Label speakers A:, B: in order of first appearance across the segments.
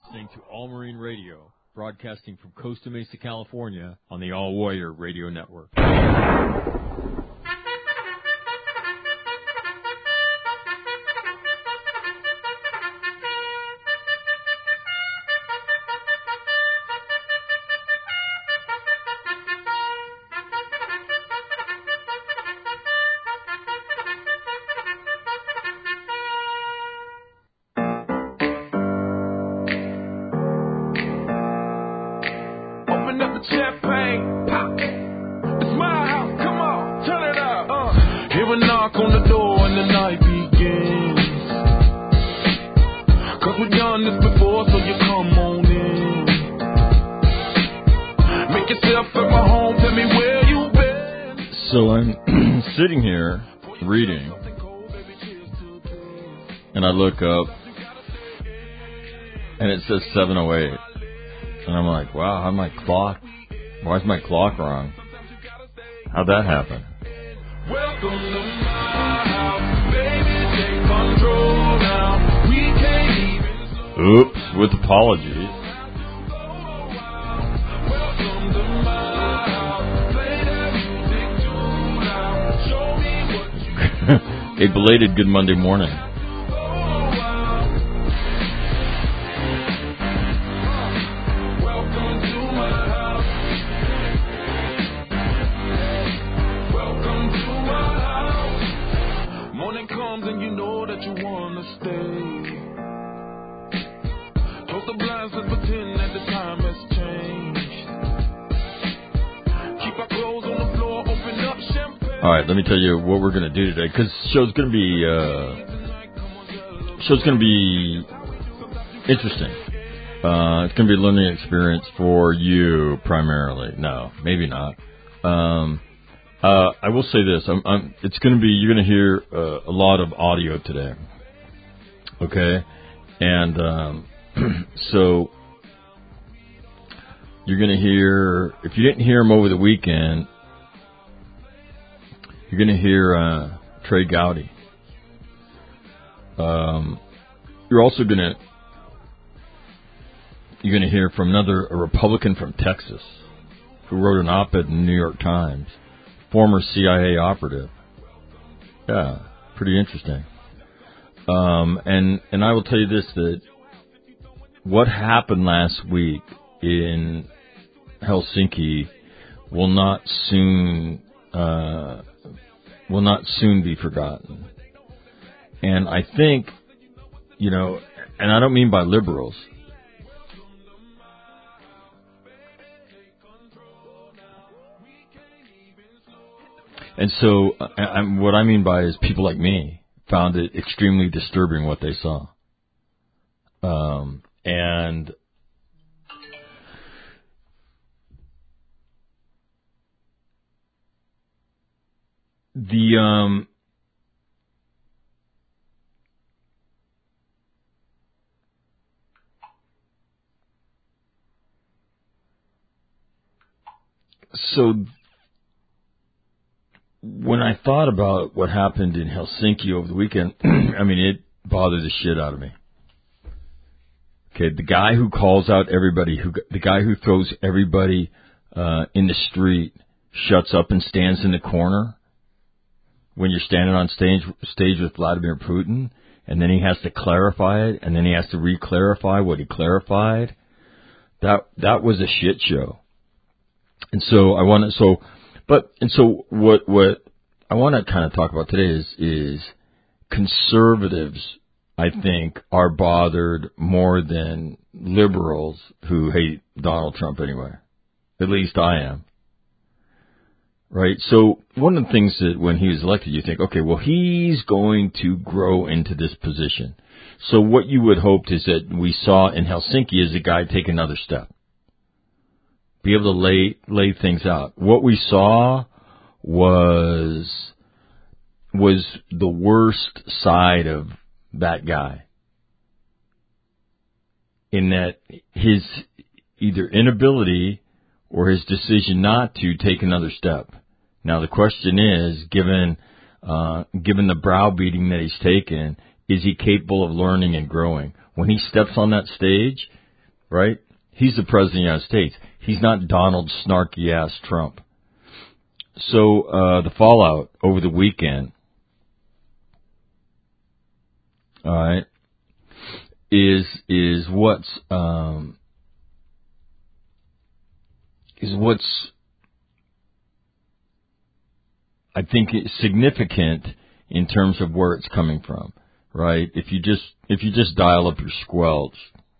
A: listening to All Marine Radio, broadcasting from Costa Mesa, California, on the All Warrior Radio Network. So I'm sitting here reading, and I look up, and it says 7:08, and I'm like, wow, why is my clock wrong? How'd that happen? Welcome to my house, baby, take control now. We can't even... Oops, with apologies. A belated good Monday morning. Morning comes and you know that you wanna stay. Close the blinds, let's pretend that the time has changed. Keep our clothes on the floor, open up champagne. All right, let me tell you what we're gonna do today, because show's gonna be interesting. It's gonna be a learning experience for you primarily. No, maybe not. I will say this: you're gonna hear a lot of audio today. Okay, and so you're gonna hear. If you didn't hear them over the weekend, you're going to hear Trey Gowdy. You're also going to hear from a Republican from Texas who wrote an op-ed in the New York Times, former CIA operative. Yeah, pretty interesting. And I will tell you this, that what happened last week in Helsinki will not soon be forgotten. And I think, and I don't mean by liberals. And so what I mean by is people like me found it extremely disturbing what they saw. And so when I thought about what happened in Helsinki over the weekend, I mean, it bothered the shit out of me. Okay, the guy who calls out everybody, the guy who throws everybody in the street, shuts up and stands in the corner when you're standing on stage with Vladimir Putin, and then he has to clarify it, and then he has to re-clarify what he clarified. That was a shit show. And so what I want to kind of talk about today is conservatives, I think, are bothered more than liberals who hate Donald Trump anyway. At least I am. Right? So one of the things that when he was elected, you think, okay, well, he's going to grow into this position. So what you would hope is that we saw in Helsinki is a guy take another step. Be able to lay things out. What we saw was the worst side of that guy. In that his either inability or his decision not to take another step. Now the question is, given the browbeating that he's taken, is he capable of learning and growing? When he steps on that stage, right? He's the president of the United States. He's not Donald snarky-ass Trump. So the fallout over the weekend, all right, is what's I think is significant in terms of where it's coming from, right? If you just dial up your squelch,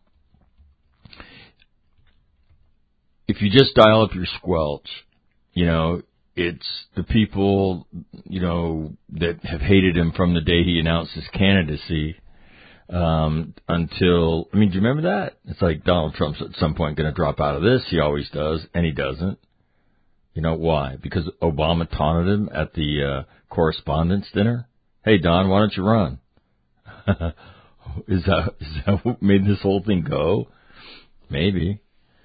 A: you know, it's the people, you know, that have hated him from the day he announced his candidacy, until, I mean, do you remember that? It's like Donald Trump's at some point going to drop out of this. He always does, and he doesn't. You know why? Because Obama taunted him at the correspondence dinner. Hey, Don, why don't you run? Is that what made this whole thing go? Maybe.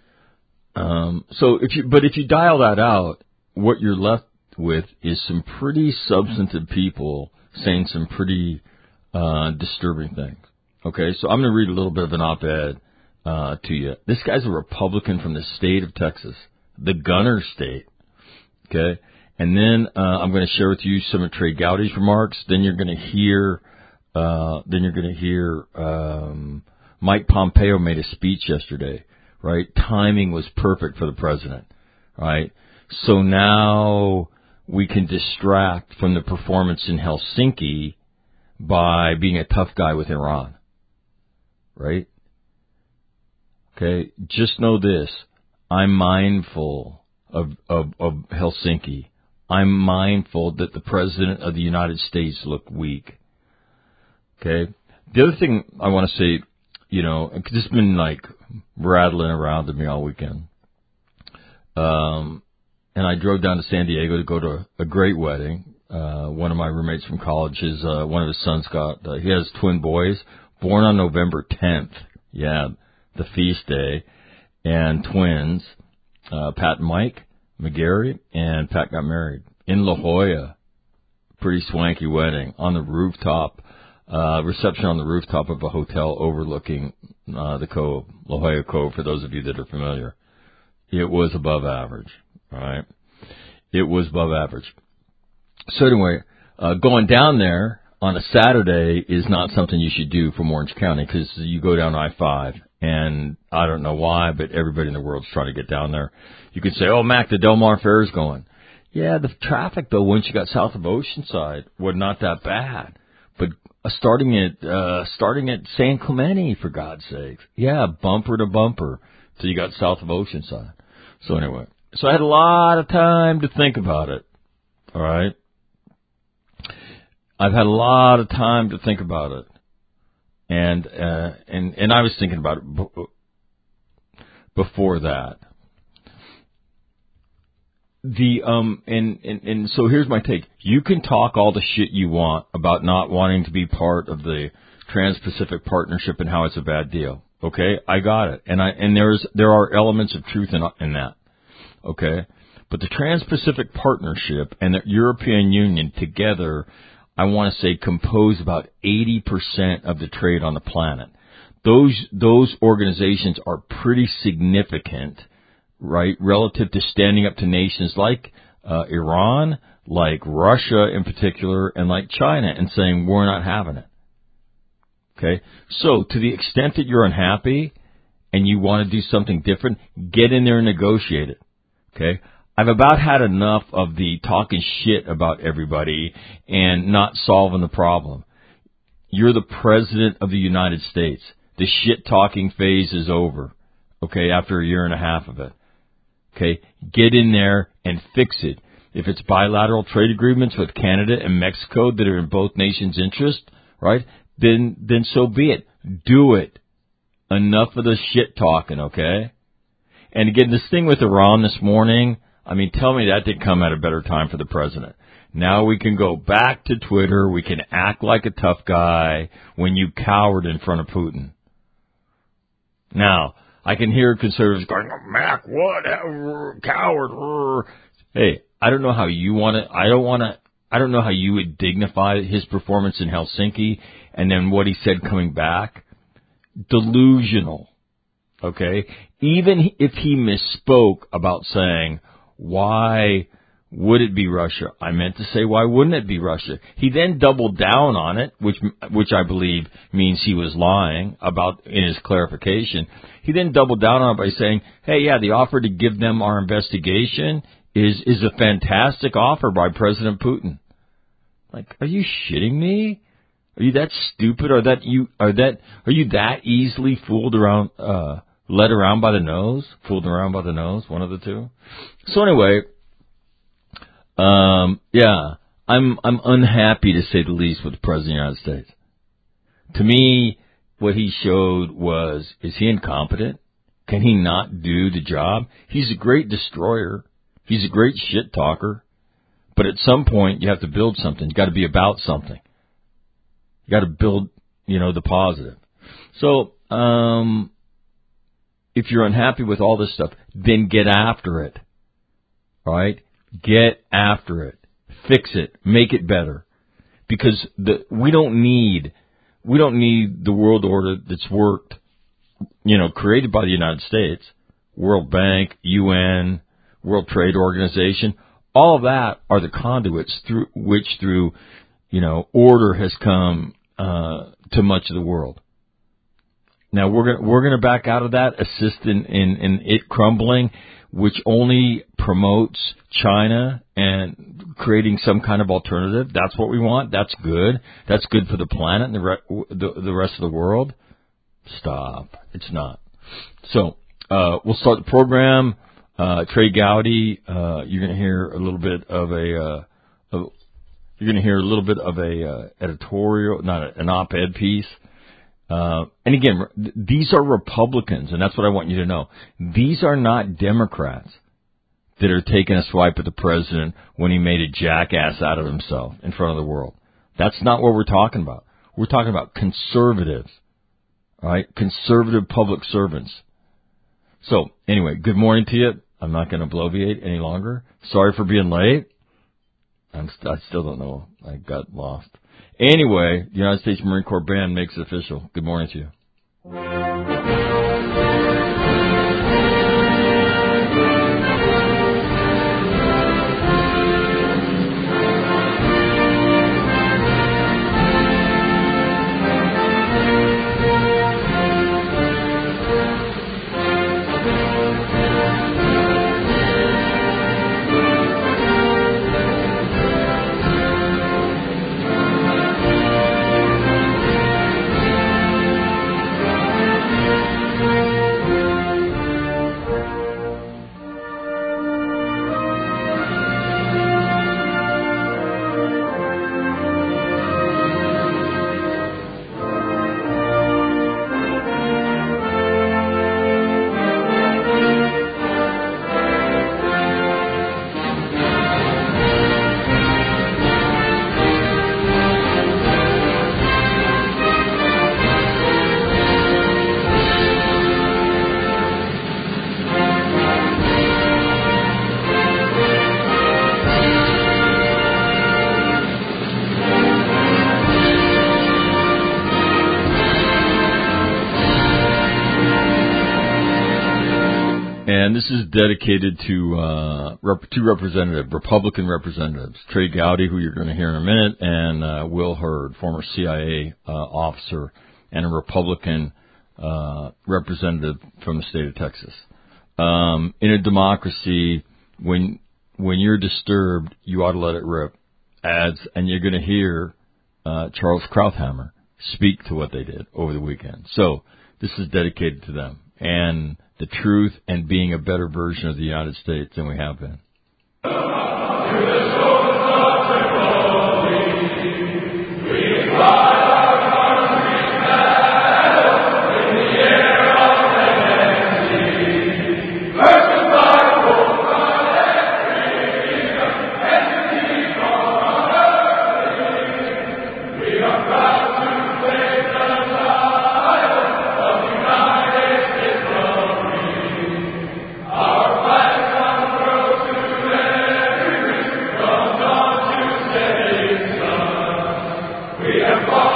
A: So if you dial that out, what you're left with is some pretty substantive people saying some pretty disturbing things. Okay, so I'm going to read a little bit of an op-ed to you. This guy's a Republican from the state of Texas, the Gunner State. Okay, and then I'm going to share with you some of Trey Gowdy's remarks. Then you're going to hear Mike Pompeo made a speech yesterday. Right, timing was perfect for the president. Right, so now we can distract from the performance in Helsinki by being a tough guy with Iran. Right? Okay, just know this. I'm mindful of Helsinki. I'm mindful that the President of the United States looked weak. Okay? The other thing I want to say, you know, because it's been like rattling around to me all weekend. And I drove down to San Diego to go to a great wedding. One of my roommates from college, one of his sons he has twin boys born on November 10th. Yeah, the feast day. And twins, Pat and Mike McGarry, and Pat got married in La Jolla. Pretty swanky wedding on the rooftop, reception on the rooftop of a hotel overlooking the Cove, La Jolla Cove, for those of you that are familiar. It was above average, all right? It was above average. So anyway, going down there on a Saturday is not something you should do from Orange County, because you go down I-5, and I don't know why, but everybody in the world's trying to get down there. You could say, oh, Mac, the Del Mar Fair is going. Yeah, the traffic, though, once you got south of Oceanside, was not that bad. But starting at San Clemente, for God's sakes. Yeah, bumper to bumper till you got south of Oceanside. So anyway, so I had a lot of time to think about it. All right? I've had a lot of time to think about it. And I was thinking about it before that. And so here's my take. You can talk all the shit you want about not wanting to be part of the Trans-Pacific Partnership and how it's a bad deal. Okay? I got it. And there are elements of truth in that. Okay? But the Trans-Pacific Partnership and the European Union together, I want to say, compose about 80% of the trade on the planet. Those organizations are pretty significant, right, relative to standing up to nations like Iran, like Russia in particular, and like China, and saying, we're not having it. Okay? So, to the extent that you're unhappy and you want to do something different, get in there and negotiate it. Okay? I've about had enough of the talking shit about everybody and not solving the problem. You're the President of the United States. The shit-talking phase is over, okay, after a year and a half of it. Okay, get in there and fix it. If it's bilateral trade agreements with Canada and Mexico that are in both nations' interest, right, then so be it. Do it. Enough of the shit-talking, okay? And again, this thing with Iran this morning, I mean, tell me that didn't come at a better time for the president. Now we can go back to Twitter. We can act like a tough guy when you cowered in front of Putin. Now, I can hear conservatives going, oh, Mac, what? Coward. Hey, I don't know how you want to, I don't know how you would dignify his performance in Helsinki and then what he said coming back. Delusional. okay? Even if he misspoke about saying, why would it be Russia? I meant to say, why wouldn't it be Russia? He then doubled down on it, which I believe means he was lying about in his clarification. He then doubled down on it by saying, hey, yeah, the offer to give them our investigation is a fantastic offer by President Putin. Like, are you shitting me? Are you that stupid? Are you that easily fooled around, led around by the nose? Fooled around by the nose? One of the two. So anyway, yeah, I'm unhappy to say the least with the President of the United States. To me, what he showed is he incompetent? Can he not do the job? He's a great destroyer. He's a great shit talker. But at some point, you have to build something. You got to be about something. You got to build, the positive. So, if you're unhappy with all this stuff, then get after it. All right? Get after it. Fix it. Make it better. Because we don't need the world order that's worked, created by the United States, World Bank, UN, World Trade Organization. All of that are the conduits through which order has come to much of the world. Now we're gonna back out of that, assist in it crumbling, which only promotes China and creating some kind of alternative. That's what we want. That's good. That's good for the planet and the rest of the world. Stop. It's not. So we'll start the program. Trey Gowdy, you're going to hear a little bit of a editorial, not an op-ed piece. And again, these are Republicans, and that's what I want you to know. These are not Democrats that are taking a swipe at the president when he made a jackass out of himself in front of the world. That's not what we're talking about. We're talking about conservatives, all right? Conservative public servants. So, anyway, good morning to you. I'm not going to bloviate any longer. Sorry for being late. I still don't know. I got lost. Anyway, the United States Marine Corps Band makes it official. Good morning to you. And this is dedicated to two Republican representatives, Trey Gowdy, who you're going to hear in a minute, and Will Hurd, former CIA officer and a Republican representative from the state of Texas. In a democracy, when you're disturbed, you ought to let it rip. And you're going to hear Charles Krauthammer speak to what they did over the weekend. So this is dedicated to them and the truth and being a better version of the United States than we have been.
B: We have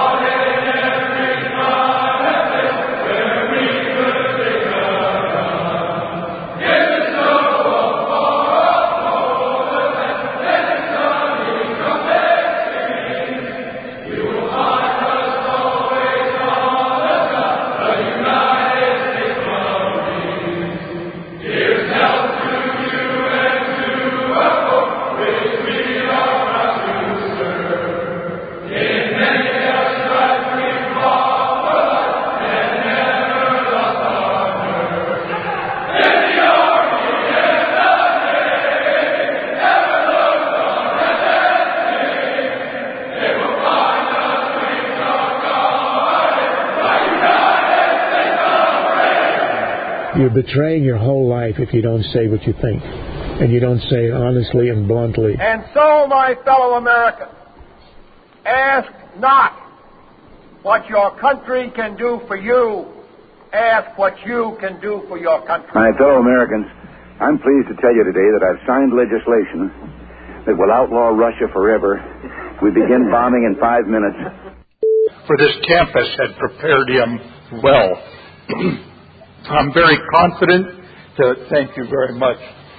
B: You're betraying your whole life if you don't say what you think, and you don't say it honestly and bluntly.
C: And so, my fellow Americans, ask not what your country can do for you. Ask what you can do for your country.
D: My fellow Americans, I'm pleased to tell you today that I've signed legislation that will outlaw Russia forever. We begin bombing in 5 minutes.
E: For this campus had prepared him well. I'm very confident thank you very much.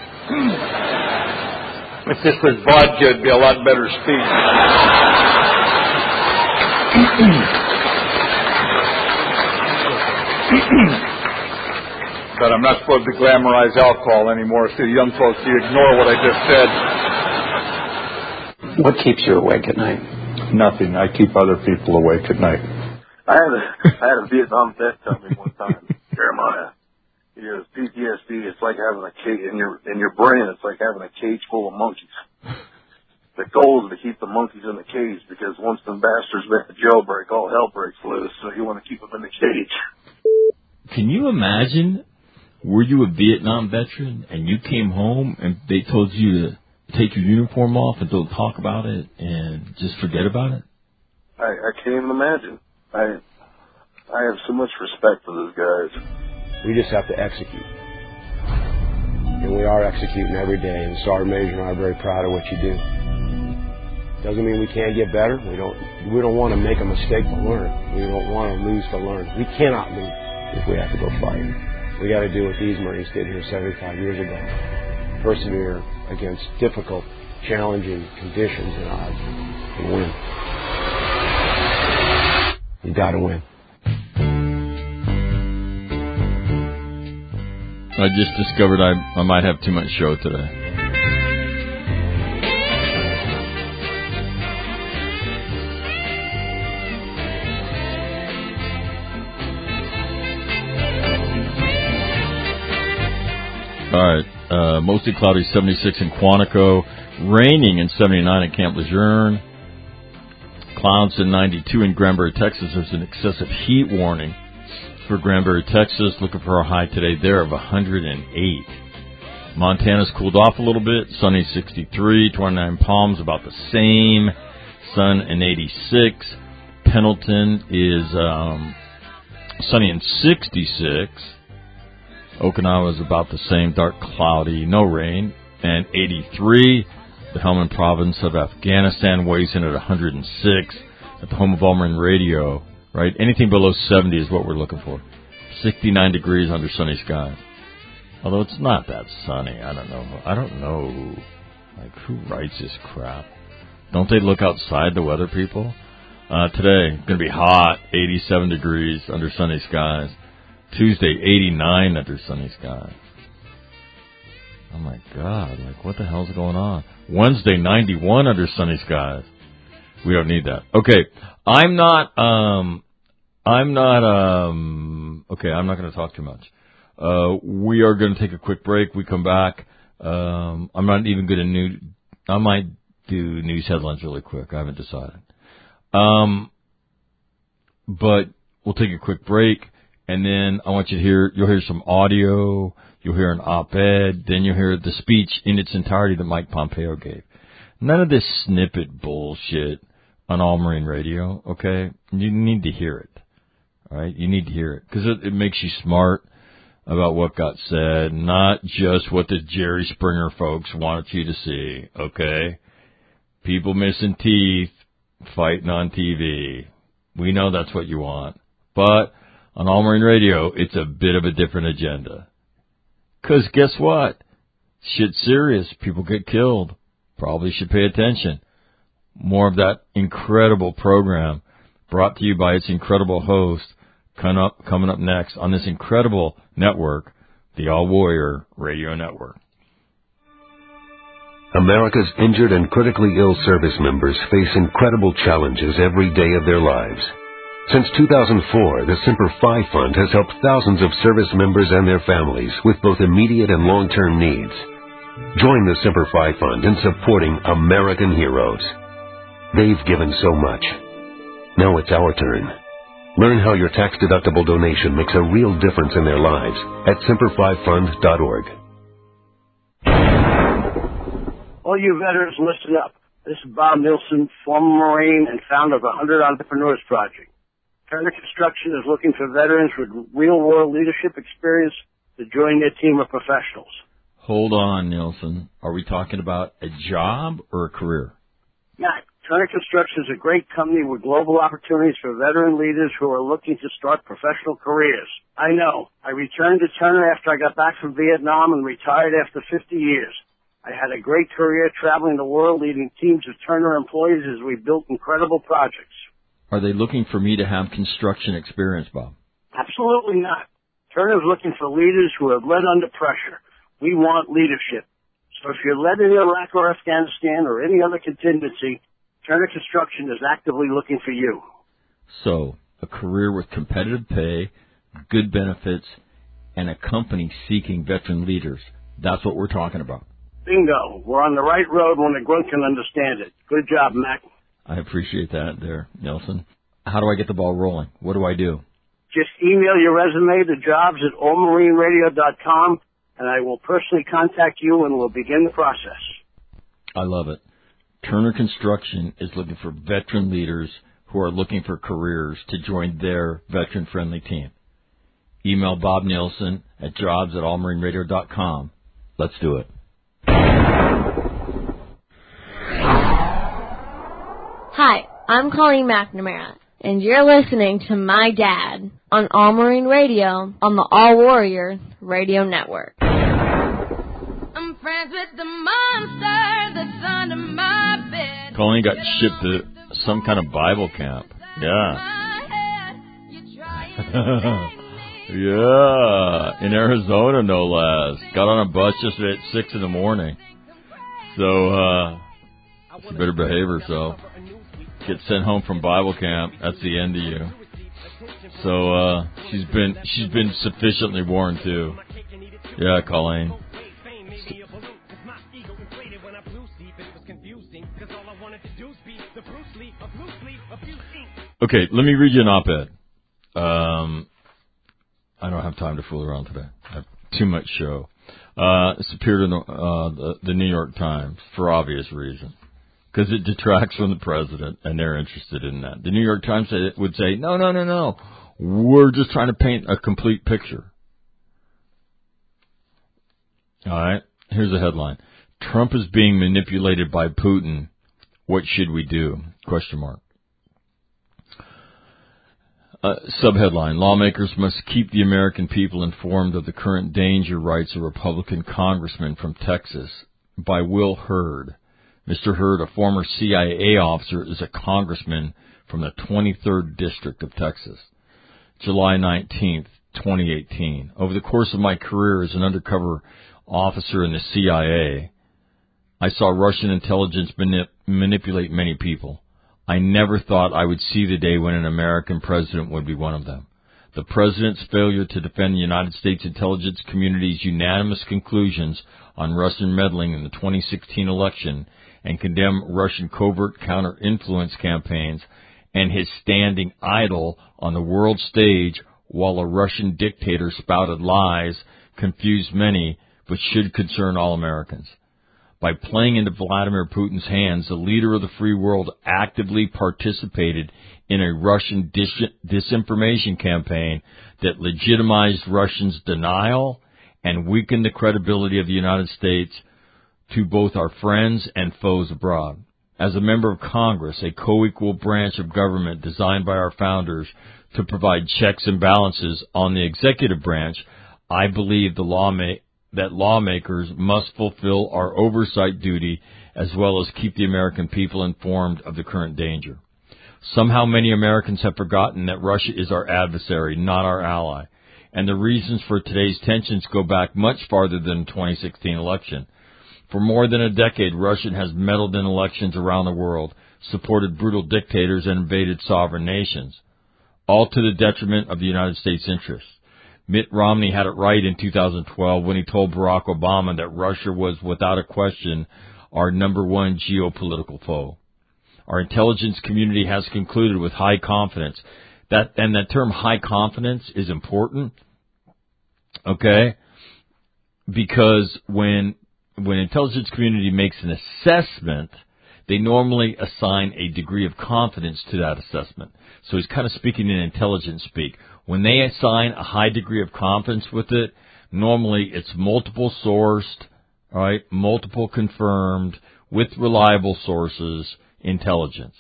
E: If this was vodka, it'd be a lot better speech. But I'm not supposed to glamorize alcohol anymore, so young folks, you ignore what I just said.
F: What keeps you awake at night?
E: Nothing. I keep other people awake at night.
G: I had a Vietnam vet tell me one time, Jeremiah, he goes, PTSD, it's like having a cage in your brain. It's like having a cage full of monkeys. The goal is to keep the monkeys in the cage because once the bastards make the jailbreak, all hell breaks loose. So you want to keep them in the cage.
A: Can you imagine? Were you a Vietnam veteran and you came home and they told you to take your uniform off and don't talk about it and just forget about it?
G: I can't even imagine. I have so much respect for those guys.
H: We just have to execute. And we are executing every day. And Sergeant Major and I are very proud of what you do. Doesn't mean we can't get better. We don't want to make a mistake to learn. We don't want to lose to learn. We cannot lose if we have to go fight. We got to do what these Marines did here 75 years ago. Persevere against difficult, challenging conditions and odds and win. You got to win.
A: I just discovered I might have too much show today. All right, mostly cloudy, 76 in Quantico, raining in 79 in Camp Lejeune, clouds in 92 in Granbury, Texas. There's an excessive heat warning for Granbury, Texas. Looking for a high today there of 108. Montana's cooled off a little bit, sunny 63, 29 Palms about the same, sun in 86. Pendleton is sunny in 66. Okinawa is about the same, dark, cloudy, no rain, and 83. The Helmand province of Afghanistan weighs in at 106 at the home of All Marine Radio, right? Anything below 70 is what we're looking for. 69 degrees under sunny skies. Although it's not that sunny. I don't know. Like, who writes this crap? Don't they look outside the weather people? Today, going to be hot, 87 degrees under sunny skies. Tuesday, 89 under sunny skies. Oh, my God. Like, what the hell's going on? Wednesday, 91 under sunny skies. We don't need that. Okay. I'm not going to talk too much. We are going to take a quick break. We come back. I'm not even going to I might do news headlines really quick. I haven't decided. But we'll take a quick break. And then I want you to you'll hear some audio, you'll hear an op-ed, then you'll hear the speech in its entirety that Mike Pompeo gave. None of this snippet bullshit on All Marine Radio, okay? You need to hear it, all right? You need to hear it, because it makes you smart about what got said, not just what the Jerry Springer folks wanted you to see, okay? People missing teeth, fighting on TV. We know that's what you want. But on All Marine Radio, it's a bit of a different agenda. Because guess what? Shit's serious. People get killed. Probably should pay attention. More of that incredible program brought to you by its incredible host coming up next on this incredible network, the All Warrior Radio Network.
I: America's injured and critically ill service members face incredible challenges every day of their lives. Since 2004, the Semper Fi Fund has helped thousands of service members and their families with both immediate and long-term needs. Join the Semper Fi Fund in supporting American heroes. They've given so much. Now it's our turn. Learn how your tax-deductible donation makes a real difference in their lives at Semper5Fund.org.
F: All you veterans, listen up. This is Bob Nilsson, former Marine and founder of the 100 Entrepreneurs Project. Turner Construction is looking for veterans with real-world leadership experience to join their team of professionals.
A: Hold on, Nilsson. Are we talking about a job or a career?
F: Matt, Turner Construction is a great company with global opportunities for veteran leaders who are looking to start professional careers. I know. I returned to Turner after I got back from Vietnam and retired after 50 years. I had a great career traveling the world leading teams of Turner employees as we built incredible projects.
A: Are they looking for me to have construction experience, Bob?
F: Absolutely not. Turner is looking for leaders who have led under pressure. We want leadership. So if you're led in Iraq or Afghanistan or any other contingency, Turner Construction is actively looking for you.
A: So, a career with competitive pay, good benefits, and a company seeking veteran leaders. That's what we're talking about.
F: Bingo. We're on the right road when the grunt can understand it. Good job, Mac.
A: I appreciate that there, Nelson. How do I get the ball rolling? What do I do?
F: Just email your resume to jobs@allmarineradio.com, and I will personally contact you and we'll begin the process.
A: I love it. Turner Construction is looking for veteran leaders who are looking for careers to join their veteran-friendly team. Email Bob Nilsson at jobs@allmarineradio.com. Let's do it.
J: Hi, I'm Colleen McNamara, and you're listening to my dad on All Marine Radio on the All Warrior Radio Network.
K: I'm friends with the monster that's under my bed.
A: Colleen got shipped to some kind of Bible camp. Yeah. Yeah, in Arizona, no less. Got on a bus just at 6 in the morning. So, she better behave herself. Get sent home from Bible camp. That's the end of you. So, she's been sufficiently warned too. Yeah, Colleen. Okay, let me read you an op-ed. I don't have time to fool around today. I have too much show. It's appeared in the New York Times for obvious reason, because it detracts from the president, and they're interested in that. The New York Times would say, no. We're just trying to paint a complete picture. All right, here's the headline. Trump is being manipulated by Putin. What should we do? Question mark. Subheadline, lawmakers must keep the American people informed of the current danger, writes a Republican congressman from Texas, by Will Hurd. Mr. Hurd, a former CIA officer, is a congressman from the 23rd District of Texas. July 19th, 2018. Over the course of my career as an undercover officer in the CIA, I saw Russian intelligence manipulate many people. I never thought I would see the day when an American president would be one of them. The president's failure to defend the United States intelligence community's unanimous conclusions on Russian meddling in the 2016 election and condemn Russian covert counter-influence campaigns, and his standing idle on the world stage while a Russian dictator spouted lies confused many, but should concern all Americans. By playing into Vladimir Putin's hands, the leader of the free world actively participated in a Russian disinformation campaign that legitimized Russians' denial and weakened the credibility of the United States to both our friends and foes abroad. As a member of Congress, a co-equal branch of government designed by our founders to provide checks and balances on the executive branch, I believe that lawmakers must fulfill our oversight duty as well as keep the American people informed of the current danger. Somehow many Americans have forgotten that Russia is our adversary, not our ally, and the reasons for today's tensions go back much farther than the 2016 election. For more than a decade, Russia has meddled in elections around the world, supported brutal dictators, and invaded sovereign nations, all to the detriment of the United States interests. Mitt Romney had it right in 2012 when he told Barack Obama that Russia was, without a question, our number one geopolitical foe. Our intelligence community has concluded with high confidence That term high confidence is important, okay? Because when intelligence community makes an assessment, they normally assign a degree of confidence to that assessment. So he's kind of speaking in intelligence speak. When they assign a high degree of confidence with it, normally it's multiple sourced, all right, multiple confirmed, with reliable sources intelligence,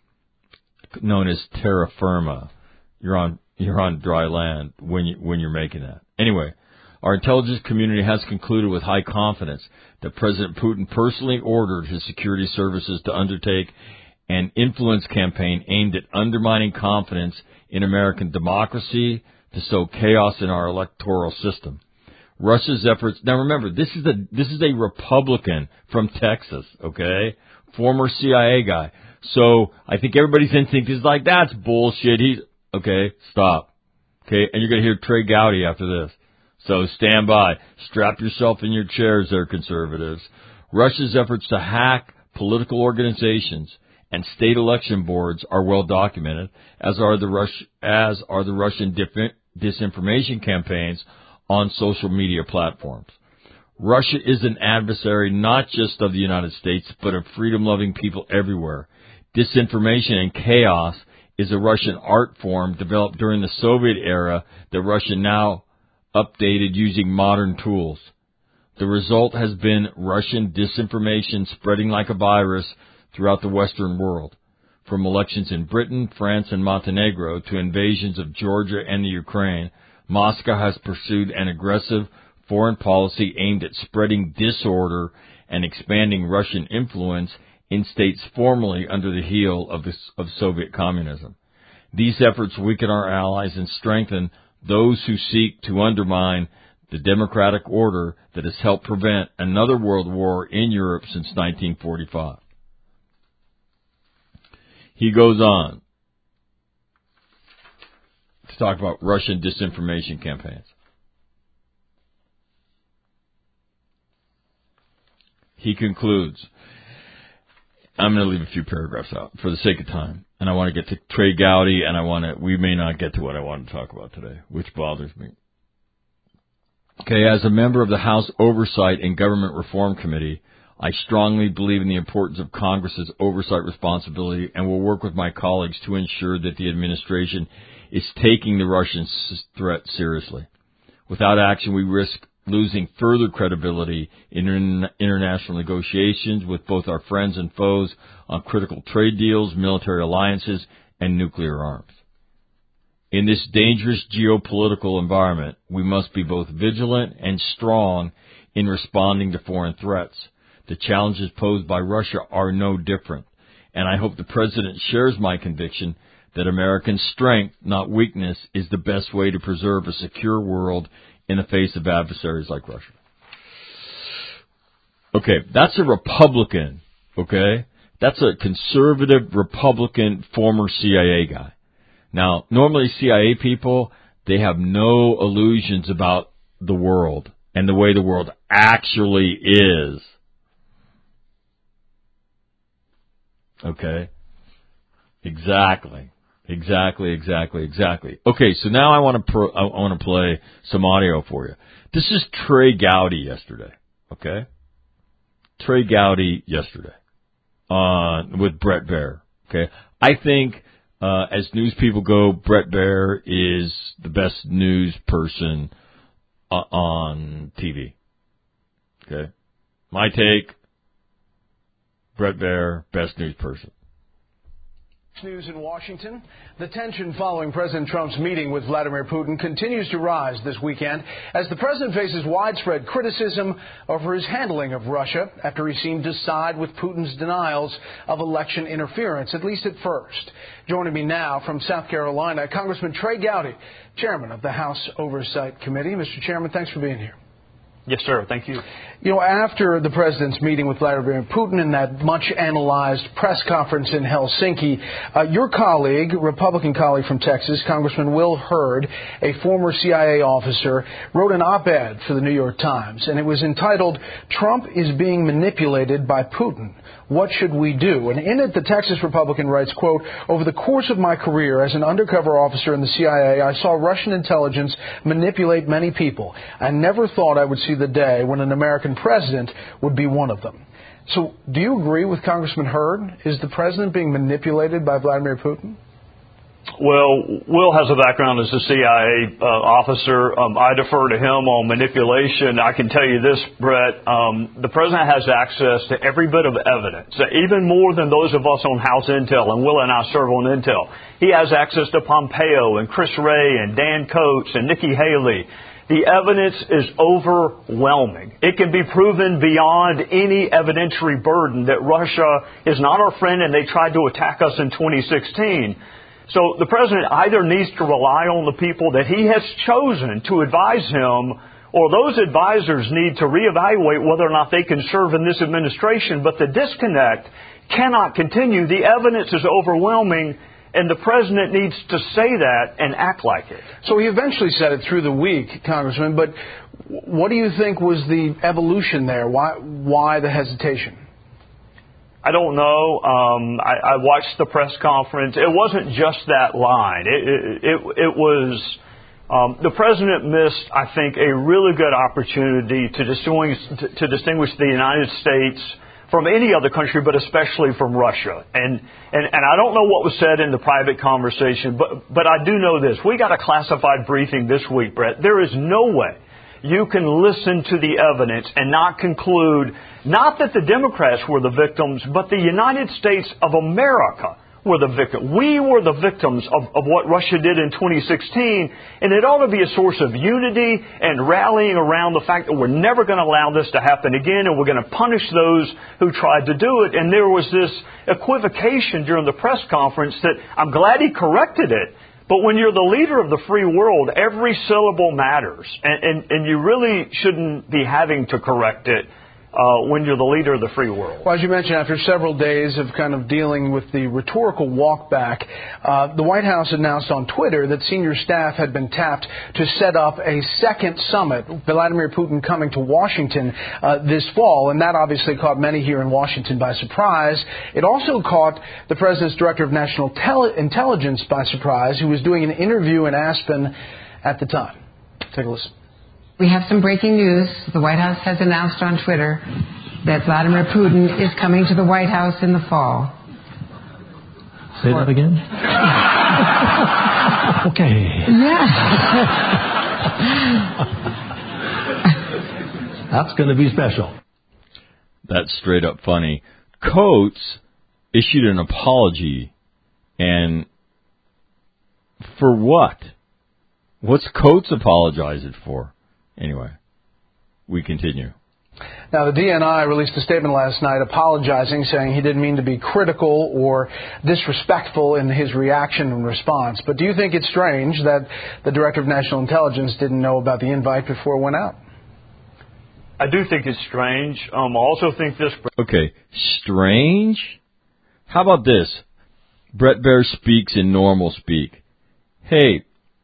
A: known as terra firma. You're on dry land when you're making that. Anyway, our intelligence community has concluded with high confidence that President Putin personally ordered his security services to undertake an influence campaign aimed at undermining confidence in American democracy to sow chaos in our electoral system. Russia's efforts. Now remember, this is a Republican from Texas, okay? Former CIA guy. So I think everybody's instinct is like, that's bullshit. Okay, stop. Okay, and you're going to hear Trey Gowdy after this. So stand by. Strap yourself in your chairs there, conservatives. Russia's efforts to hack political organizations and state election boards are well documented, as are the Russian disinformation campaigns on social media platforms. Russia is an adversary not just of the United States, but of freedom-loving people everywhere. Disinformation and chaos is a Russian art form developed during the Soviet era that Russia now updated using modern tools. The result has been Russian disinformation spreading like a virus throughout the Western world. From elections in Britain, France, and Montenegro to invasions of Georgia and the Ukraine, Moscow has pursued an aggressive foreign policy aimed at spreading disorder and expanding Russian influence in states formerly under the heel of Soviet communism. These efforts weaken our allies and strengthen those who seek to undermine the democratic order that has helped prevent another world war in Europe since 1945. He goes on to talk about Russian disinformation campaigns. He concludes, I'm going to leave a few paragraphs out for the sake of time, and I want to get to Trey Gowdy, and we may not get to what I want to talk about today, which bothers me. Okay, as a member of the House Oversight and Government Reform Committee, I strongly believe in the importance of Congress's oversight responsibility and will work with my colleagues to ensure that the administration is taking the Russian threat seriously. Without action, we risk losing further credibility in international negotiations with both our friends and foes on critical trade deals, military alliances, and nuclear arms. In this dangerous geopolitical environment, we must be both vigilant and strong in responding to foreign threats. The challenges posed by Russia are no different, and I hope the President shares my conviction that American strength, not weakness, is the best way to preserve a secure world in the face of adversaries like Russia. Okay, that's a Republican, okay? That's a conservative Republican former CIA guy. Now, normally CIA people, they have no illusions about the world and the way the world actually is. Okay? Exactly. Okay, so now I want to play some audio for you. This is Trey Gowdy yesterday, okay? Trey Gowdy yesterday with Bret Baier, okay? I think as news people go, Bret Baier is the best news person on TV, okay? My take, Bret Baier, best news person.
L: News in Washington. The tension following President Trump's meeting with Vladimir Putin continues to rise this weekend as the president faces widespread criticism over his handling of Russia after he seemed to side with Putin's denials of election interference, at least at first. Joining me now from South Carolina, Congressman Trey Gowdy, chairman of the House Oversight Committee. Mr. Chairman, thanks for being here.
M: Yes, sir. Thank you.
L: You know, after the president's meeting with Vladimir Putin and that much-analyzed press conference in Helsinki, your colleague, Republican colleague from Texas, Congressman Will Hurd, a former CIA officer, wrote an op-ed for the New York Times, and it was entitled, "Trump is being manipulated by Putin. What should we do?" And in it, the Texas Republican writes, quote, "Over the course of my career as an undercover officer in the CIA, I saw Russian intelligence manipulate many people. I never thought I would see the day when an American president would be one of them." So do you agree with Congressman Hurd? Is the president being manipulated by Vladimir Putin?
M: Well, Will has a background as a CIA officer. I defer to him on manipulation. I can tell you this, Brett. The president has access to every bit of evidence, even more than those of us on House Intel, and Will and I serve on Intel. He has access to Pompeo and Chris Wray and Dan Coates and Nikki Haley. The evidence is overwhelming. It can be proven beyond any evidentiary burden that Russia is not our friend and they tried to attack us in 2016. So the president either needs to rely on the people that he has chosen to advise him, or those advisors need to reevaluate whether or not they can serve in this administration. But the disconnect cannot continue. The evidence is overwhelming, and the president needs to say that and act like it.
L: So he eventually said it through the week, Congressman, but what do you think was the evolution there? Why the hesitation?
M: I don't know. I watched the press conference. It wasn't just that line. It was the president missed, I think, a really good opportunity to distinguish the United States from any other country, but especially from Russia. And I don't know what was said in the private conversation, but I do know this. We got a classified briefing this week, Brett. There is no way you can listen to the evidence and not conclude not that the Democrats were the victims, but the United States of America were the victim. We were the victims of what Russia did in 2016, and it ought to be a source of unity and rallying around the fact that we're never going to allow this to happen again, and we're going to punish those who tried to do it. And there was this equivocation during the press conference that I'm glad he corrected it. But when you're the leader of the free world, every syllable matters, and you really shouldn't be having to correct it when you're the leader of the free world.
L: Well, as you mentioned, after several days of kind of dealing with the rhetorical walk back, the White House announced on Twitter that senior staff had been tapped to set up a second summit, Vladimir Putin coming to Washington this fall, and that obviously caught many here in Washington by surprise. It also caught the President's Director of National Intelligence by surprise, who was doing an interview in Aspen at the time. Take a listen.
N: We have some breaking news. The White House has announced on Twitter that Vladimir Putin is coming to the White House in the fall.
O: Say that again? Okay.
N: Yeah.
O: That's going to be special.
A: That's straight up funny. Coates issued an apology, and for what? What's Coates apologizing for? Anyway, we continue.
L: Now, the DNI released a statement last night apologizing, saying he didn't mean to be critical or disrespectful in his reaction and response. But do you think it's strange that the Director of National Intelligence didn't know about the invite before it went out?
M: I do think it's strange. I also think this...
A: Okay, strange? How about this? Bret Baier speaks in normal speak. Hey,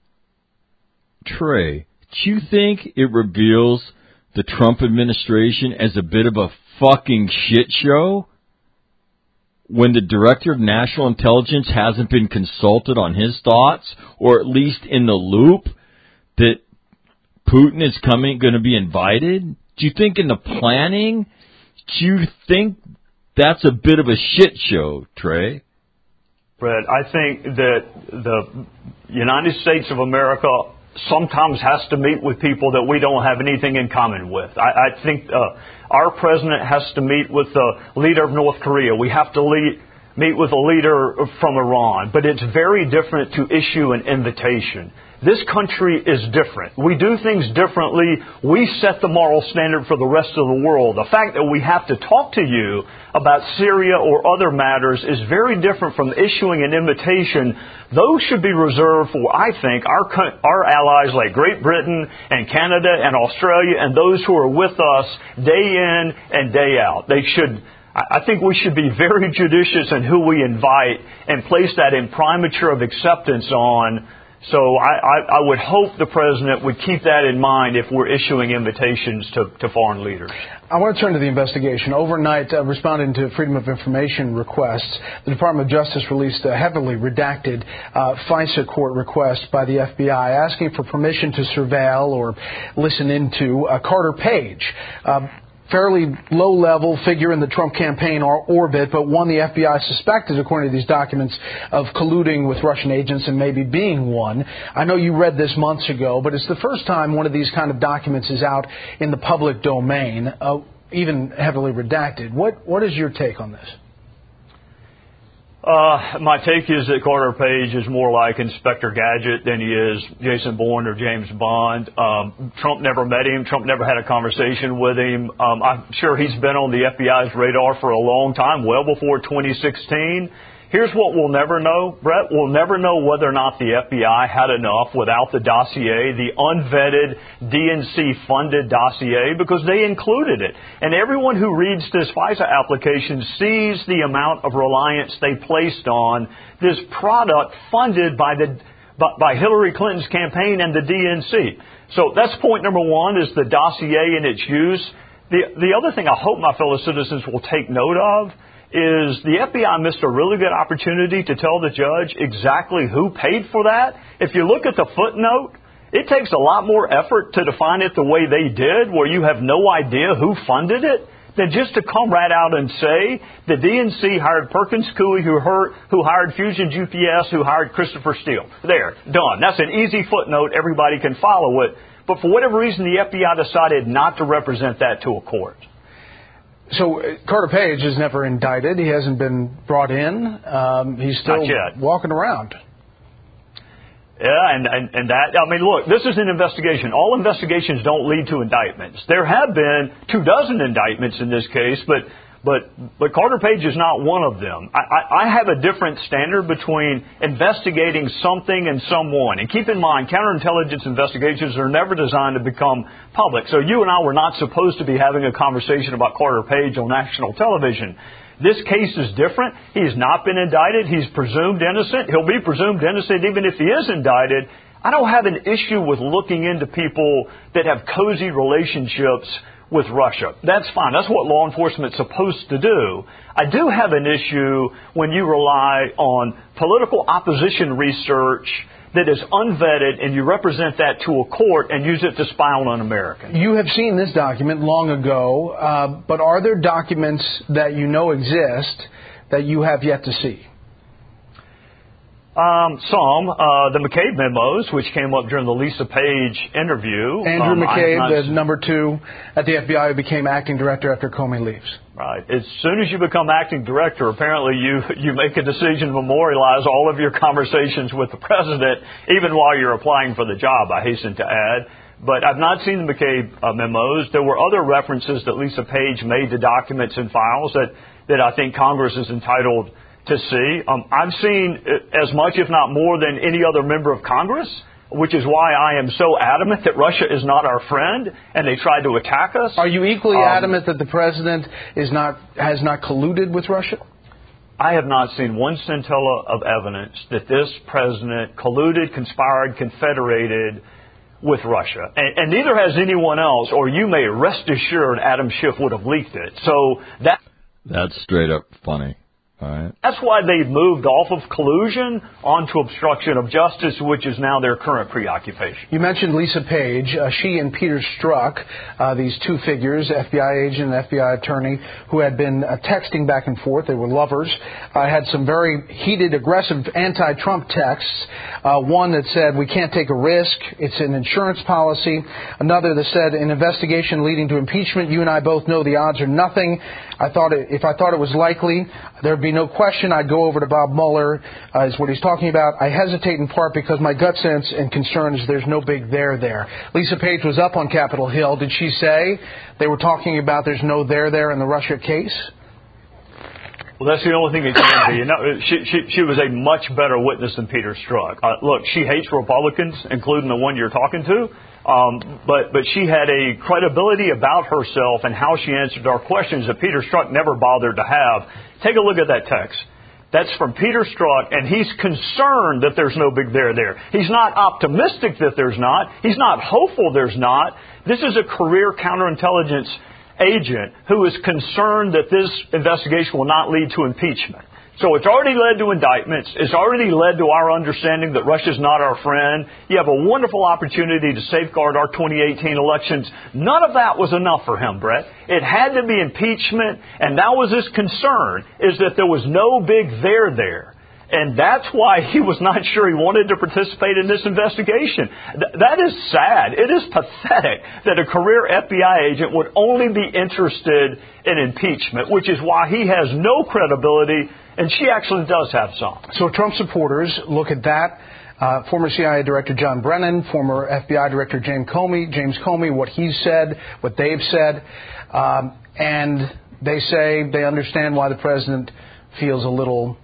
A: Trey, do you think it reveals the Trump administration as a bit of a fucking shit show when the Director of National Intelligence hasn't been consulted on his thoughts, or at least in the loop that Putin is going to be invited? Do you think in the planning, do you think that's a bit of a shit show, Trey?
M: Brett, I think that the United States of America sometimes has to meet with people that we don't have anything in common with. I think our president has to meet with the leader of North Korea. We have to meet with a leader from Iran. But it's very different to issue an invitation. This country is different. We do things differently. We set the moral standard for the rest of the world. The fact that we have to talk to you about Syria or other matters is very different from issuing an invitation. Those should be reserved for, I think, our allies like Great Britain and Canada and Australia and those who are with us day in and day out. I think we should be very judicious in who we invite and place that imprimatur of acceptance on. So I would hope the President would keep that in mind if we're issuing invitations to foreign leaders.
L: I want to turn to the investigation. Overnight, responding to Freedom of Information requests, the Department of Justice released a heavily redacted FISA court request by the FBI asking for permission to surveil or listen into Carter Page, fairly low-level figure in the Trump campaign orbit, but one the FBI suspected, according to these documents, of colluding with Russian agents and maybe being one. I know you read this months ago, but it's the first time one of these kind of documents is out in the public domain, even heavily redacted. What is your take on this?
M: My take is that Carter Page is more like Inspector Gadget than he is Jason Bourne or James Bond. Trump never met him. Trump never had a conversation with him. I'm sure he's been on the FBI's radar for a long time, well before 2016. Here's what we'll never know, Brett. We'll never know whether or not the FBI had enough without the dossier, the unvetted DNC-funded dossier, because they included it. And everyone who reads this FISA application sees the amount of reliance they placed on this product funded by Hillary Clinton's campaign and the DNC. So that's point number one, is the dossier and its use. The other thing I hope my fellow citizens will take note of is the FBI missed a really good opportunity to tell the judge exactly who paid for that. If you look at the footnote, it takes a lot more effort to define it the way they did, where you have no idea who funded it, than just to come right out and say the DNC hired Perkins Coie, who hired Fusion GPS, who hired Christopher Steele. There, done. That's an easy footnote. Everybody can follow it. But for whatever reason, the FBI decided not to represent that to a court.
L: So Carter Page is never indicted. He hasn't been brought in. He's still walking around.
M: Yeah, and that, I mean, look, this is an investigation. All investigations don't lead to indictments. There have been 24 indictments in this case, but Carter Page is not one of them. I have a different standard between investigating something and someone. And keep in mind, counterintelligence investigations are never designed to become public. So you and I were not supposed to be having a conversation about Carter Page on national television. This case is different. He's not been indicted. He's presumed innocent. He'll be presumed innocent even if he is indicted. I don't have an issue with looking into people that have cozy relationships with Russia. That's fine. That's what law enforcement's supposed to do. I do have an issue when you rely on political opposition research that is unvetted and you represent that to a court and use it to spy on un-Americans.
L: You have seen this document long ago, but are there documents that you know exist that you have yet to see?
M: The McCabe memos, which came up during the Lisa Page interview.
L: Andrew McCabe, the number 2 at the FBI, who became acting director after Comey leaves.
M: Right. As soon as you become acting director, apparently you make a decision to memorialize all of your conversations with the president, even while you're applying for the job, I hasten to add. But I've not seen the McCabe memos. There were other references that Lisa Page made to documents and files that I think Congress is entitled to see. I've seen as much, if not more, than any other member of Congress, which is why I am so adamant that Russia is not our friend and they tried to attack us.
L: Are you equally adamant that the president has not colluded with Russia?
M: I have not seen one scintilla of evidence that this president colluded, conspired, confederated with Russia. And neither has anyone else, or you may rest assured Adam Schiff would have leaked it. So that's
A: straight up funny. All right.
M: That's why they've moved off of collusion onto obstruction of justice, which is now their current preoccupation.
L: You mentioned Lisa Page. She and Peter Strzok, these two figures, FBI agent and FBI attorney, who had been texting back and forth. They were lovers. Had some very heated, aggressive anti-Trump texts. One that said, "We can't take a risk. It's an insurance policy." Another that said, "An investigation leading to impeachment. You and I both know the odds are nothing. If I thought it was likely, there'd be no question I'd go over to Bob Mueller, is what he's talking about. I hesitate in part because my gut sense and concern is there's no big there. Lisa Page was up on Capitol Hill. Did she say they were talking about there's no there in the Russia case?
M: Well, that's the only thing it can be. You know, she was a much better witness than Peter Strzok. Look, she hates Republicans, including the one you're talking to, but she had a credibility about herself and how she answered our questions that Peter Strzok never bothered to have. Take a look at that text. That's from Peter Strzok, and he's concerned that there's no big there. He's not optimistic that there's not. He's not hopeful there's not. This is a career counterintelligence agent who is concerned that this investigation will not lead to impeachment. So it's already led to indictments. It's already led to our understanding that Russia's not our friend. You have a wonderful opportunity to safeguard our 2018 elections. None of that was enough for him, Brett. It had to be impeachment, and that was his concern, is that there was no big there. And that's why he was not sure he wanted to participate in this investigation. That is sad. It is pathetic that a career FBI agent would only be interested in impeachment, which is why he has no credibility, and she actually does have some.
L: So Trump supporters look at that. Former CIA Director John Brennan, former FBI Director James Comey, what he said, what they've said, and they say they understand why the president feels a little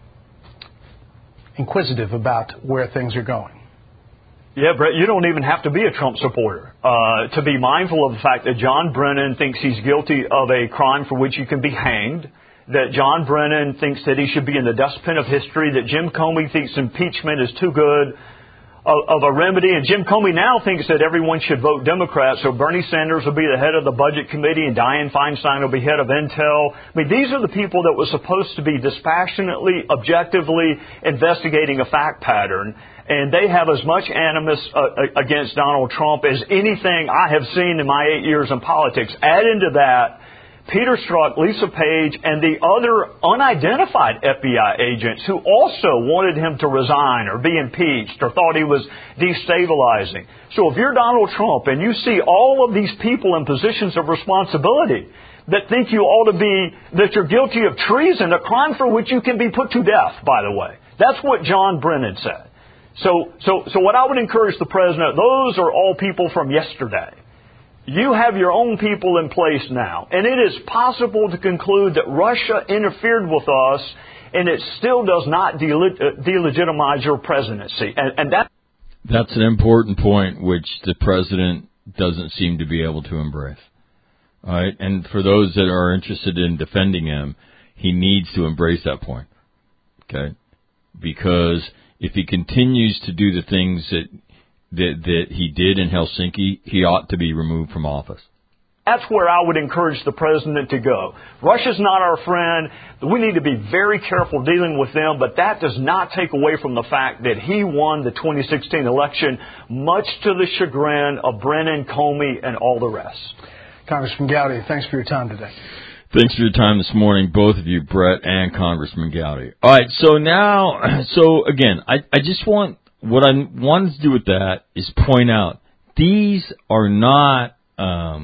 L: inquisitive about where things are going.
M: Yeah, Brett, you don't even have to be a Trump supporter to be mindful of the fact that John Brennan thinks he's guilty of a crime for which you can be hanged, that John Brennan thinks that he should be in the dustbin of history, that Jim Comey thinks impeachment is too good of a remedy, and Jim Comey now thinks that everyone should vote Democrat, so Bernie Sanders will be the head of the Budget Committee and Dianne Feinstein will be head of Intel. I mean, these are the people that were supposed to be dispassionately, objectively investigating a fact pattern, and they have as much animus against Donald Trump as anything I have seen in my 8 years in politics. Add into that Peter Strzok, Lisa Page, and the other unidentified FBI agents who also wanted him to resign or be impeached or thought he was destabilizing. So if you're Donald Trump and you see all of these people in positions of responsibility that think you ought to be, that you're guilty of treason, a crime for which you can be put to death, by the way. That's what John Brennan said. So what I would encourage the president, those are all people from yesterday. You have your own people in place now, and it is possible to conclude that Russia interfered with us, and it still does not delegitimize your presidency. And
A: that's an important point, which the president doesn't seem to be able to embrace. All right, and for those that are interested in defending him, he needs to embrace that point. Okay, because if he continues to do the things that he did in Helsinki, he ought to be removed from office.
M: That's where I would encourage the president to go. Russia's not our friend. We need to be very careful dealing with them, but that does not take away from the fact that he won the 2016 election, much to the chagrin of Brennan, Comey, and all the rest.
L: Congressman Gowdy, thanks for your time today.
A: Thanks for your time this morning, both of you, Brett and Congressman Gowdy. All right, so again, I just want... What I wanted to do with that is point out these are not how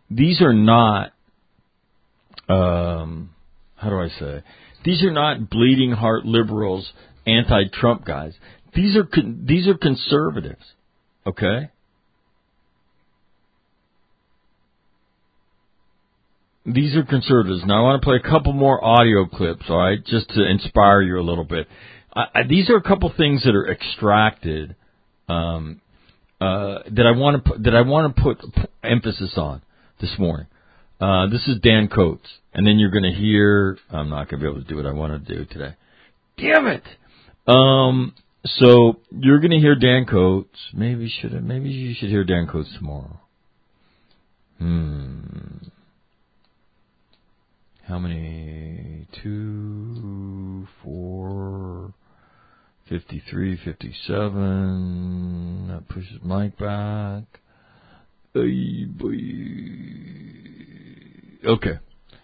A: do I say? These are not bleeding heart liberals, anti-Trump guys. These are conservatives, okay? These are conservatives. Now I want to play a couple more audio clips, all right, just to inspire you a little bit. These are a couple things that are extracted that I want to put emphasis on this morning. This is Dan Coates, and then you're going to hear. I'm not going to be able to do what I want to do today. Damn it! So you're going to hear Dan Coates. Maybe you should hear Dan Coates tomorrow. How many? 2, 4, 53, 57. That pushes Mike back. Okay.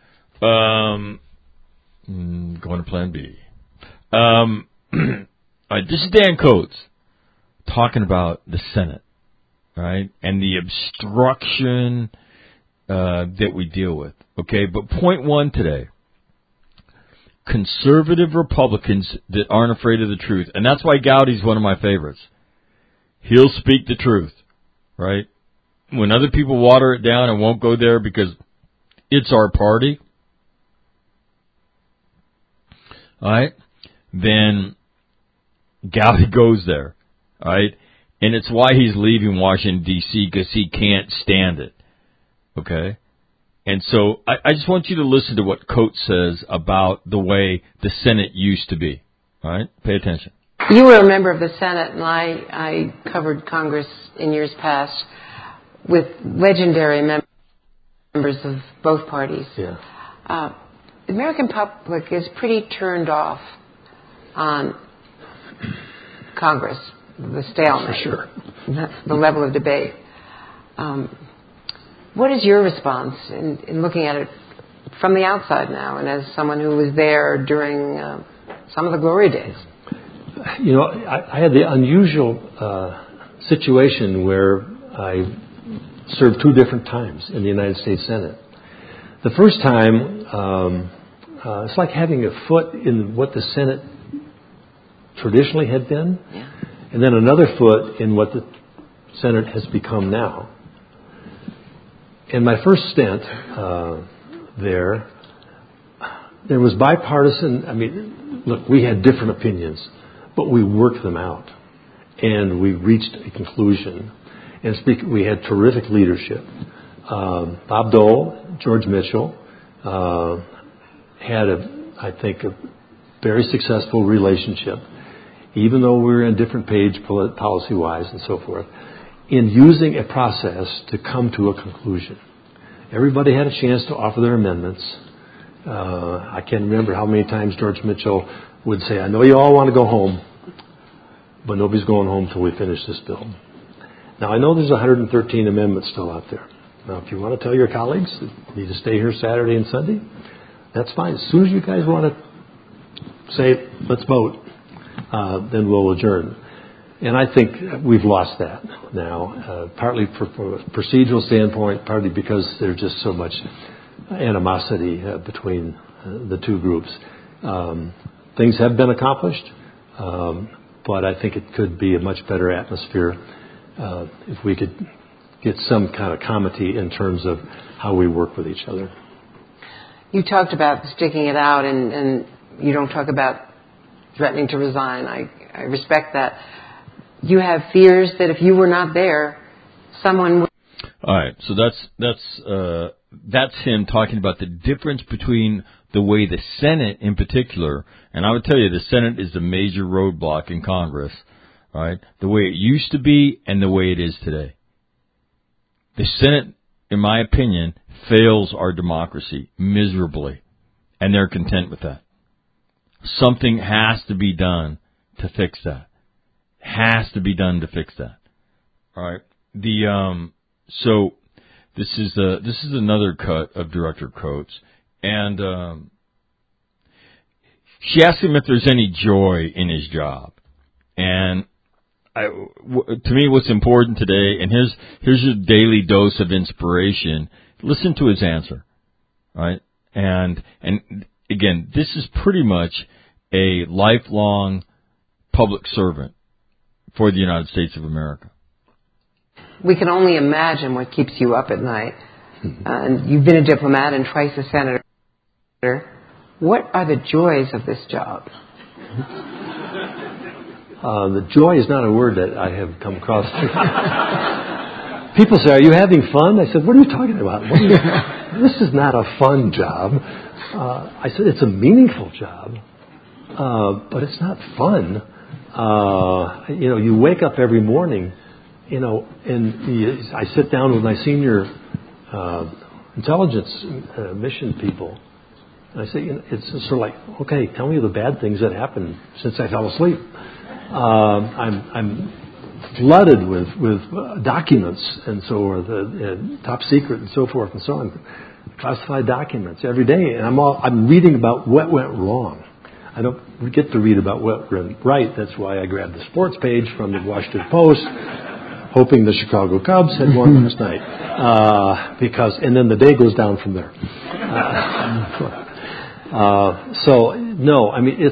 A: Going to plan B. All right, this is Dan Coates talking about the Senate, right, and the obstruction that we deal with. Okay, but point one today conservative Republicans that aren't afraid of the truth. And that's why Gowdy's one of my favorites. He'll speak the truth, right? When other people water it down and won't go there because it's our party, all right, then Gowdy goes there, all right? And it's why he's leaving Washington, D.C., because he can't stand it, okay? And so I just want you to listen to what Coates says about the way the Senate used to be, all right? Pay attention.
N: You were a member of the Senate, and I covered Congress in years past with legendary members of both parties.
O: Yeah.
N: The American public is pretty turned off on Congress, the stalemate.
O: For sure.
N: The level of debate. What is your response in looking at it from the outside now, and as someone who was there during some of the glory days?
O: You know, I had the unusual situation where I served 2 different times in the United States Senate. The first time, it's like having a foot in what the Senate traditionally had been, and then another foot in what the Senate has become now. In my first stint there was bipartisan. I mean, look, we had different opinions, but we worked them out, and we reached a conclusion. And we had terrific leadership. Bob Dole, George Mitchell had, I think, a very successful relationship, even though we were on a different page policy-wise and so forth, in using a process to come to a conclusion. Everybody had a chance to offer their amendments. I can't remember how many times George Mitchell would say, I know you all want to go home, but nobody's going home until we finish this bill. Now, I know there's 113 amendments still out there. Now, if you want to tell your colleagues that you need to stay here Saturday and Sunday, that's fine. As soon as you guys want to say, let's vote, then we'll adjourn. And I think we've lost that now, partly from a procedural standpoint, partly because there's just so much animosity between the two groups. Things have been accomplished, but I think it could be a much better atmosphere if we could get some kind of comity in terms of how we work with each other.
N: You talked about sticking it out, and you don't talk about threatening to resign. I respect that. You have fears that if you were not there, someone would...
A: All right, so that's him talking about the difference between the way the Senate in particular, and I would tell you the Senate is the major roadblock in Congress, right? The way it used to be and the way it is today. The Senate, in my opinion, fails our democracy miserably, and they're content with that. Something has to be done to fix that. Has to be done to fix that. All right. So this is another cut of Director Coates, and she asked him if there's any joy in his job, and to me, what's important today, and here's your daily dose of inspiration. Listen to his answer, right? And again, this is pretty much a lifelong public servant for the United States of America.
N: We can only imagine what keeps you up at night. And you've been a diplomat and twice a senator. What are the joys of this job?
O: The joy is not a word that I have come across. People say, are you having fun? I said, what are you talking about? This is not a fun job. I said, it's a meaningful job, but it's not fun. You wake up every morning, and I sit down with my senior intelligence mission people, and I say, it's sort of like, okay, tell me the bad things that happened since I fell asleep. I'm flooded with documents, and so are the top secret and so forth and so on, classified documents every day, and I'm reading about what went wrong. I don't get to read about what went right. That's why I grabbed the sports page from the Washington Post, hoping the Chicago Cubs had won last night, and then the day goes down from there. So no, I mean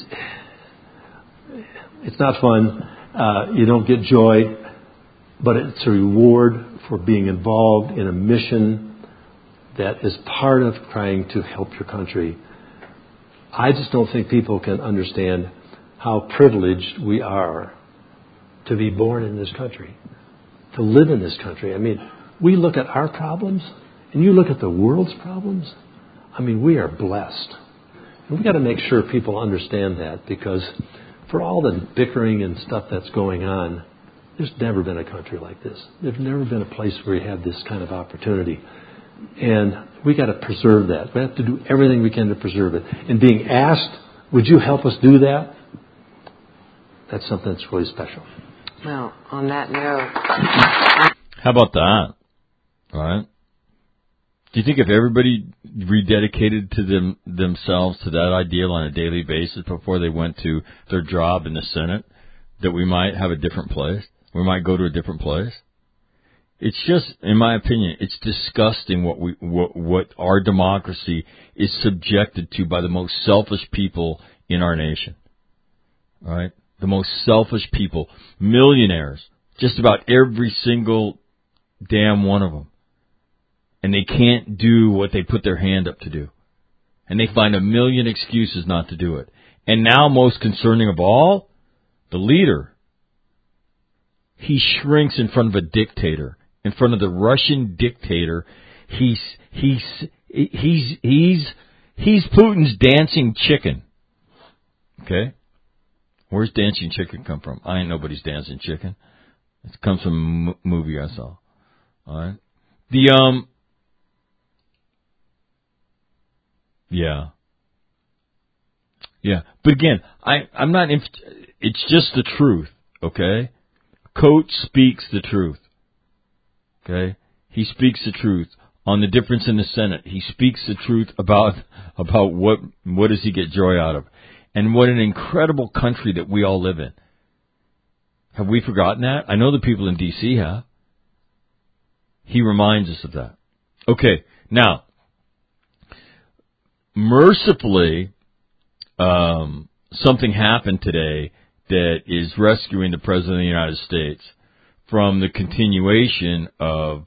O: it's not fun. You don't get joy, but it's a reward for being involved in a mission that is part of trying to help your country. I just don't think people can understand how privileged we are to be born in this country, to live in this country. I mean, we look at our problems, and you look at the world's problems. I mean, we are blessed. And we've got to make sure people understand that, because for all the bickering and stuff that's going on, there's never been a country like this. There's never been a place where you have this kind of opportunity. And we got to preserve that. We have to do everything we can to preserve it. And being asked, would you help us do that? That's something that's really special.
N: Well, on that note.
A: How about that? All right. Do you think if everybody rededicated to themselves to that ideal on a daily basis before they went to their job in the Senate, that we might have a different place? We might go to a different place? It's just, in my opinion, it's disgusting what our democracy is subjected to by the most selfish people in our nation. All right? The most selfish people. Millionaires. Just about every single damn one of them. And they can't do what they put their hand up to do. And they find a million excuses not to do it. And now, most concerning of all, the leader. He shrinks in front of a dictator. In front of the Russian dictator. He's Putin's dancing chicken. Okay? Where's dancing chicken come from? I ain't nobody's dancing chicken. It comes from a movie I saw. All right? Yeah. But again, I'm not, it's just the truth, okay? Coach speaks the truth, okay? He speaks the truth on the difference in the Senate. He speaks the truth about what does he get joy out of. And what an incredible country that we all live in. Have we forgotten that? I know the people in D.C. have. He reminds us of that. Okay, now, mercifully, something happened today that is rescuing the President of the United States from the continuation of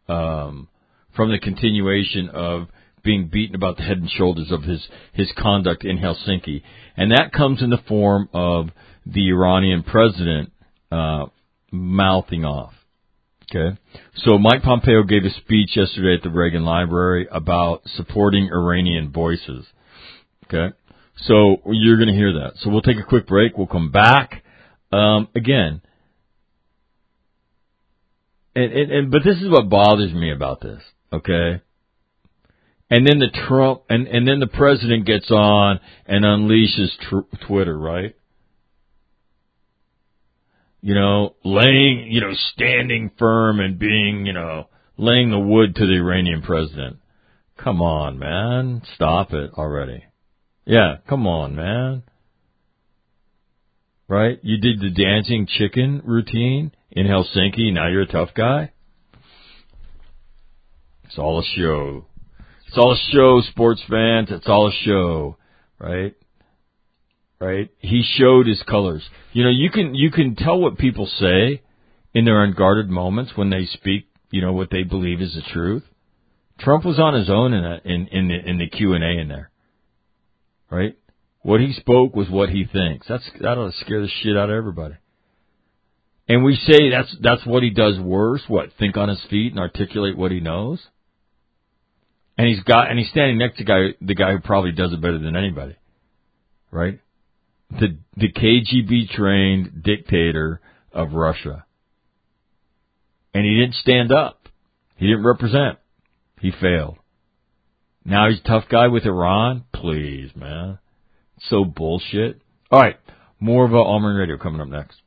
A: being beaten about the head and shoulders of his conduct in Helsinki. And that comes in the form of the Iranian president mouthing off. Okay? So Mike Pompeo gave a speech yesterday at the Reagan Library about supporting Iranian voices. Okay? So you're going to hear that. So we'll take a quick break. We'll come back. Again, but this is what bothers me about this. Okay? And then then the president gets on and unleashes Twitter, right? Standing firm and being, laying the wood to the Iranian president. Come on, man. Stop it already. Yeah, come on, man. Right? You did the dancing chicken routine in Helsinki. Now you're a tough guy? It's all a show. It's all a show, sports fans. It's all a show, right? Right? He showed his colors. You can tell what people say in their unguarded moments when they speak, what they believe is the truth. Trump was on his own in the Q&A in there, right? What he spoke was what he thinks. That ought to scare the shit out of everybody. And we say that's what he does worse. What? Think on his feet and articulate what he knows. And he's standing next to the guy who probably does it better than anybody, right? The KGB trained dictator of Russia. And he didn't stand up. He didn't represent. He failed. Now he's a tough guy with Iran? Please, man. So bullshit. All right. More of All Marine Radio coming up next.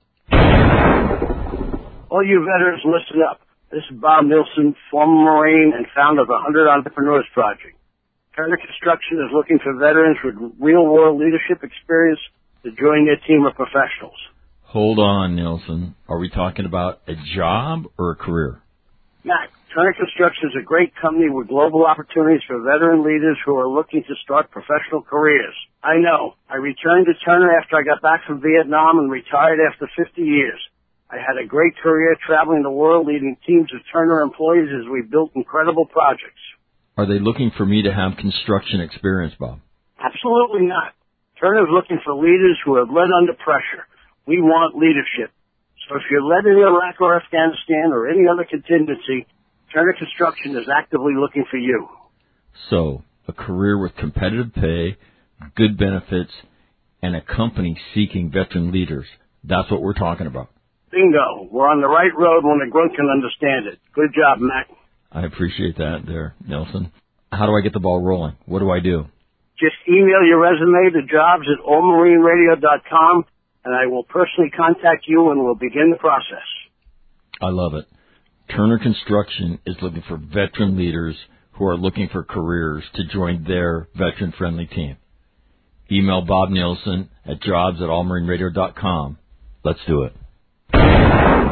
F: All you veterans, listen up. This is Bob Nilsson, former Marine and founder of the 100 Entrepreneurs Project. Turner Construction is looking for veterans with real-world leadership experience to join their team of professionals.
A: Hold on, Nilsson. Are we talking about a job or a career?
F: Matt, Turner Construction is a great company with global opportunities for veteran leaders who are looking to start professional careers. I know. I returned to Turner after I got back from Vietnam and retired after 50 years. I had a great career traveling the world leading teams of Turner employees as we built incredible projects.
A: Are they looking for me to have construction experience, Bob?
F: Absolutely not. Turner is looking for leaders who have led under pressure. We want leadership. So if you're led in Iraq or Afghanistan or any other contingency, Turner Construction is actively looking for you.
A: So, a career with competitive pay, good benefits, and a company seeking veteran leaders. That's what we're talking about.
F: Bingo. We're on the right road when the grunt can understand it. Good job, Mac.
A: I appreciate that there, Nelson. How do I get the ball rolling? What do I do?
F: Just email your resume to jobs@allmarineradio.com, and I will personally contact you and we'll begin the process.
A: I love it. Turner Construction is looking for veteran leaders who are looking for careers to join their veteran-friendly team. Email Bob Nielsen at jobs@allmarineradio.com. Let's do it.